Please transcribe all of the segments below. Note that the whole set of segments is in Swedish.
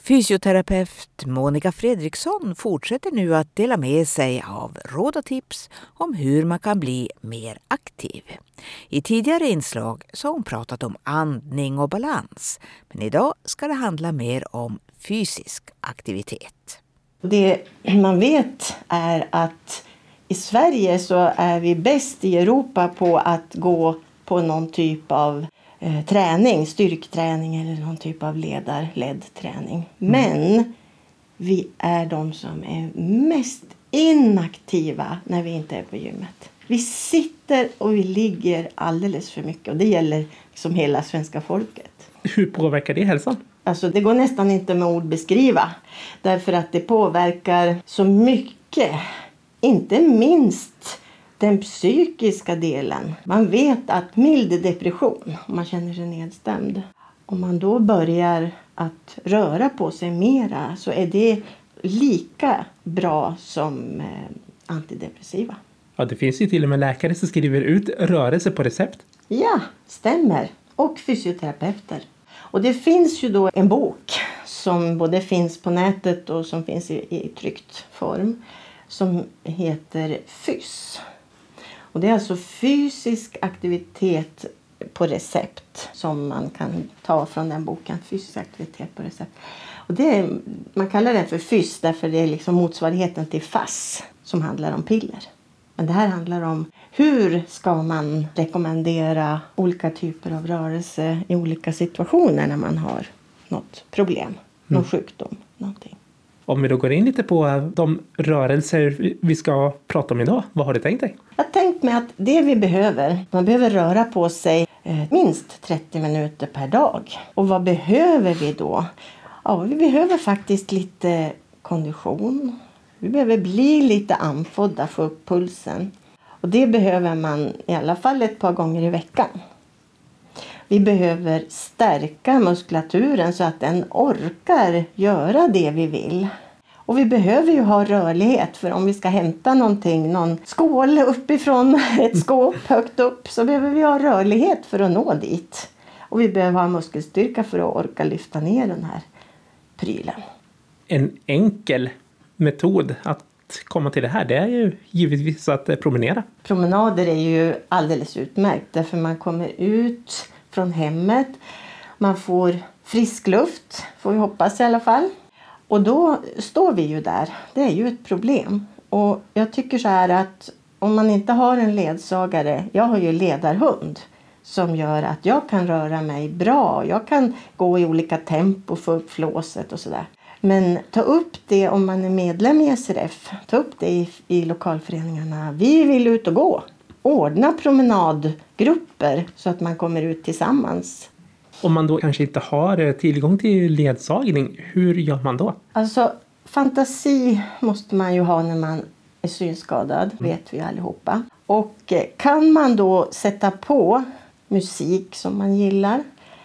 Fysioterapeut Monica Fredriksson fortsätter nu att dela med sig av råd och tips om hur man kan bli mer aktiv. I tidigare inslag så har hon pratat om andning och balans, men idag ska det handla mer om fysisk aktivitet. Det man vet är att i Sverige så är vi bäst i Europa på att gå på någon typ av träning, styrkträning eller någon typ av ledd träning. Men vi är de som är mest inaktiva när vi inte är på gymmet. Vi sitter och vi ligger alldeles för mycket och det gäller som hela svenska folket. Hur påverkar det hälsan? Alltså det går nästan inte med ord beskriva. Därför att det påverkar så mycket. Inte minst den psykiska delen. Man vet att mild depression, om man känner sig nedstämd. Om man då börjar att röra på sig mera så är det lika bra som antidepressiva. Ja, det finns ju till och med läkare som skriver ut rörelse på recept. Ja, stämmer. Och fysioterapeuter. Och det finns ju då en bok som både finns på nätet och som finns i tryckt form. Som heter FYS. Och det är alltså fysisk aktivitet på recept som man kan ta från den boken. Fysisk aktivitet på recept. Och man kallar den för FYS därför det är liksom motsvarigheten till FASS som handlar om piller. Men det här handlar om hur ska man rekommendera olika typer av rörelse i olika situationer när man har något problem, någon sjukdom, någonting. Om vi då går in lite på de rörelser vi ska prata om idag, vad har du tänkt dig? Jag har tänkt mig att det vi behöver, man behöver röra på sig minst 30 minuter per dag. Och vad behöver vi då? Ja, vi behöver faktiskt lite kondition. Vi behöver bli lite andfådda, få upp pulsen. Och det behöver man i alla fall ett par gånger i veckan. Vi behöver stärka muskulaturen så att den orkar göra det vi vill. Och vi behöver ju ha rörlighet för om vi ska hämta någonting, någon skål uppifrån ett skåp högt upp så behöver vi ha rörlighet för att nå dit. Och vi behöver ha muskelstyrka för att orka lyfta ner den här prylen. En enkel metod att komma till det här, det är ju givetvis att promenera. Promenader är ju alldeles utmärkt därför man kommer ut från hemmet. Man får frisk luft, får vi hoppas i alla fall. Och då står vi ju där. Det är ju ett problem. Och jag tycker så här att om man inte har en ledsagare, jag har ju ledarhund som gör att jag kan röra mig bra. Jag kan gå i olika tempo, få upp flåset och sådär. Men ta upp det om man är medlem i SRF. Ta upp det i lokalföreningarna. Vi vill ut och gå. Ordna promenadgrupper så att man kommer ut tillsammans. Om man då kanske inte har tillgång till ledsagning, hur gör man då? Alltså fantasi måste man ju ha när man är synskadad, vet vi allihopa. Och kan man då sätta på musik som man gillar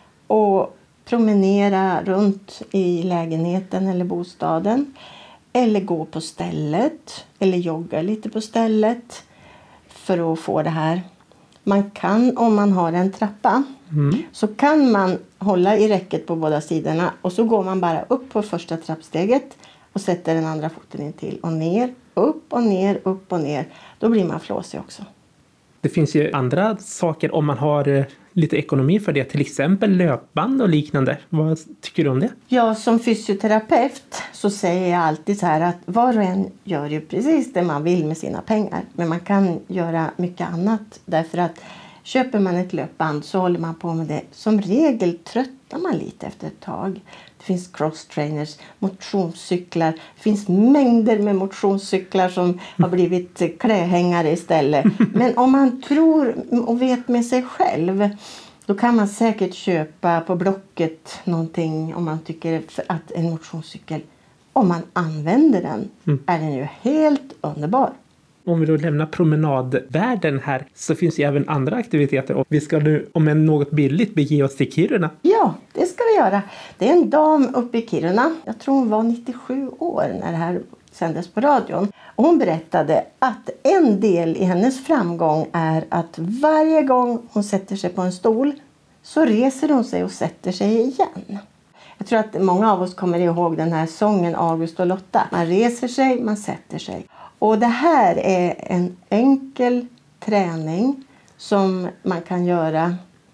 och promenera runt i lägenheten eller bostaden. Eller gå på stället eller jogga lite på stället för att få det här. Man kan, om man har en trappa, så kan man hålla i räcket på båda sidorna. Och så går man bara upp på första trappsteget och sätter den andra foten in till. Och ner, upp och ner, upp och ner. Då blir man flåsig också. Det finns ju andra saker om man har lite ekonomi för det. Till exempel löpband och liknande. Vad tycker du om det? Ja, som fysioterapeut så säger jag alltid så här att var och en gör ju precis det man vill med sina pengar. Men man kan göra mycket annat. Därför att köper man ett löpband så håller man på med det. Som regel tröttar man lite efter ett tag. Det finns cross-trainers, motionscyklar. Det finns mängder med motionscyklar som har blivit klädhängare istället. Men om man tror och vet med sig själv, då kan man säkert köpa på Blocket någonting om man tycker att en motionscykel, om man använder den, är den ju helt underbar. Om vi då lämnar promenadvärlden här så finns det även andra aktiviteter. Och vi ska nu, om en något billigt, bege oss till Kiruna. Ja, det ska vi göra. Det är en dam uppe i Kiruna. Jag tror hon var 97 år när det här sändes på radion. Och hon berättade att en del i hennes framgång är att varje gång hon sätter sig på en stol så reser hon sig och sätter sig igen. Jag tror att många av oss kommer ihåg den här sången August och Lotta. Man reser sig, man sätter sig. Och det här är en enkel träning som man kan göra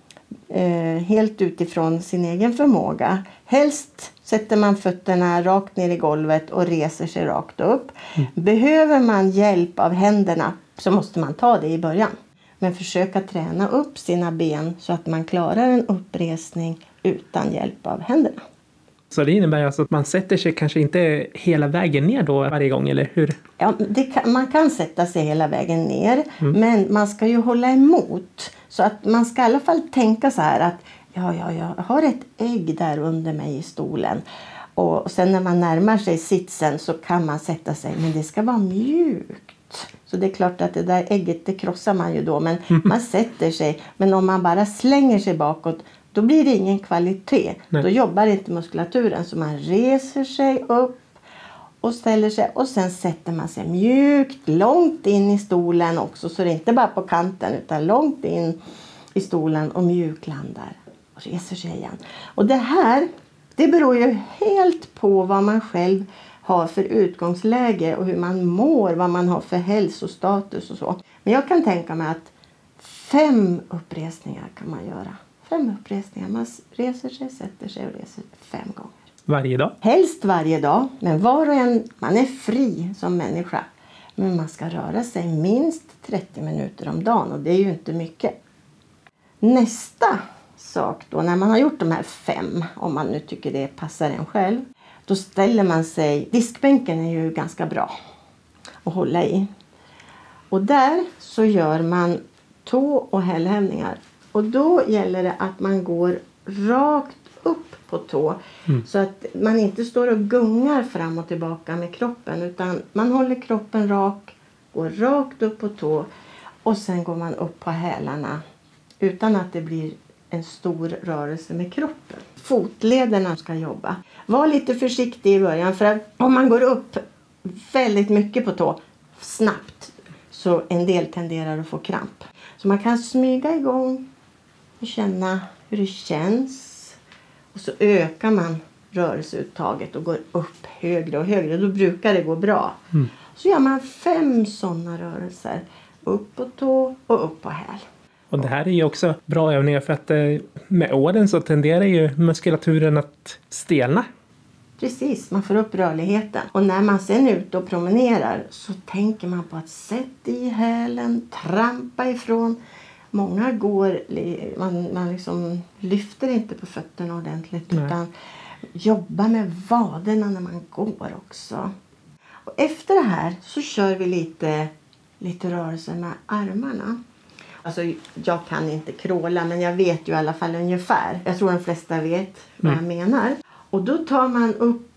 helt utifrån sin egen förmåga. Helst sätter man fötterna rakt ner i golvet och reser sig rakt upp. Behöver man hjälp av händerna så måste man ta det i början. Men försöka träna upp sina ben så att man klarar en uppresning utan hjälp av händerna. Så det innebär alltså att man sätter sig kanske inte hela vägen ner då varje gång, eller hur? Ja, man kan sätta sig hela vägen ner, men man ska ju hålla emot. Så att man ska i alla fall tänka så här att jag har ett ägg där under mig i stolen. Och sen när man närmar sig sitsen så kan man sätta sig, men det ska vara mjukt. Så det är klart att det där ägget, det krossar man ju då, men man sätter sig. Men om man bara slänger sig bakåt, då blir det ingen kvalitet. Nej. Då jobbar inte muskulaturen, så man reser sig upp och ställer sig. Och sen sätter man sig mjukt, långt in i stolen också. Så det är inte bara på kanten, utan långt in i stolen och mjuklandar. Och reser sig igen. Och det här, det beror ju helt på vad man själv har för utgångsläge och hur man mår, vad man har för hälsostatus och så. Men jag kan tänka mig att 5 uppresningar kan man göra. 5 uppresningar. Man reser sig, sätter sig och reser 5 gånger. Varje dag? Helst varje dag. Men var och en, man är fri som människa. Men man ska röra sig minst 30 minuter om dagen. Och det är ju inte mycket. Nästa sak då, när man har gjort de här 5, om man nu tycker det passar en själv. Då ställer man sig, diskbänken är ju ganska bra att hålla i. Och där så gör man tå- och hällhävningar. Och då gäller det att man går rakt upp på tå. Så att man inte står och gungar fram och tillbaka med kroppen. Utan man håller kroppen rak, går rakt upp på tå. Och sen går man upp på hälarna utan att det blir en stor rörelse med kroppen. Fotlederna ska jobba. Var lite försiktig i början, för att om man går upp väldigt mycket på tå snabbt så en del tenderar att få kramp. Så man kan smyga igång och känna hur det känns. Och så ökar man rörelseuttaget och går upp högre och högre. Då brukar det gå bra. Så gör man 5 sådana rörelser. Upp på tå och upp på häl. Och det här är ju också bra övningar för att med åren så tenderar ju muskulaturen att stelna. Precis, man får upp rörligheten. Och när man sen är ute och promenerar så tänker man på att sätta i hälen, trampa ifrån. Många går, man liksom lyfter inte på fötterna ordentligt. Nej. Utan jobbar med vaderna när man går också. Och efter det här så kör vi lite rörelser med armarna. Alltså jag kan inte kråla, men jag vet ju i alla fall ungefär. Jag tror de flesta vet vad jag menar. Och då tar man upp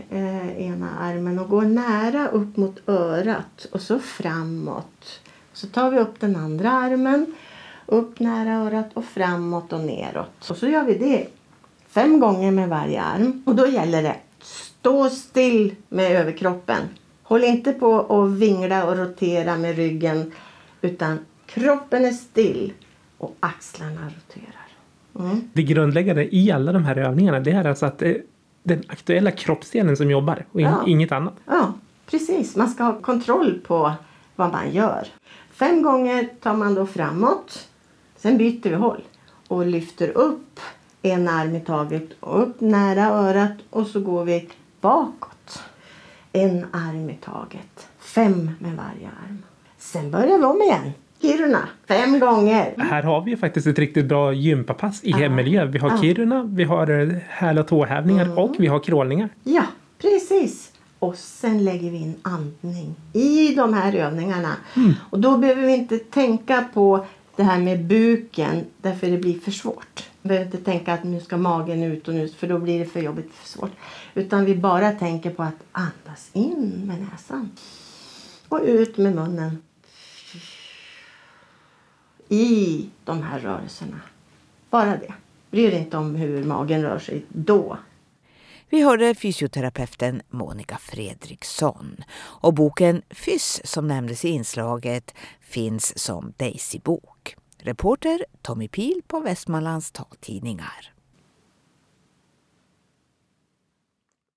ena armen och går nära upp mot örat. Och så framåt. Så tar vi upp den andra armen. Upp nära örat och framåt och neråt. Och så gör vi det 5 gånger med varje arm. Och då gäller det stå still med överkroppen. Håll inte på och vingla och rotera med ryggen. Utan kroppen är still och axlarna roterar. Det grundläggande i alla de här övningarna, det är alltså att det är den aktuella kroppsdelen som jobbar och inget annat. Ja, precis. Man ska ha kontroll på vad man gör. 5 gånger tar man då framåt. Sen byter vi håll och lyfter upp en arm i taget och upp nära örat. Och så går vi bakåt. En arm i taget. 5 med varje arm. Sen börjar vi om igen. Kiruna, 5 gånger. Här har vi ju faktiskt ett riktigt bra gympapass i hemmiljö. Vi har Kiruna, vi har häl- och tåhävningar och vi har crawlningar. Ja, precis. Och sen lägger vi in andning i de här övningarna. Och då behöver vi inte tänka på det här med buken, därför det blir för svårt. Vi behöver inte tänka att nu ska magen ut och nu, för då blir det för jobbigt, för svårt. Utan vi bara tänker på att andas in med näsan. Och ut med munnen. I de här rörelserna. Bara det. Bryr dig inte om hur magen rör sig då. Vi hörde fysioterapeuten Monica Fredriksson. Och boken Fys som nämndes i inslaget finns som Daisy-bok. Reporter Tommy Pil på Västmanlands taltidningar.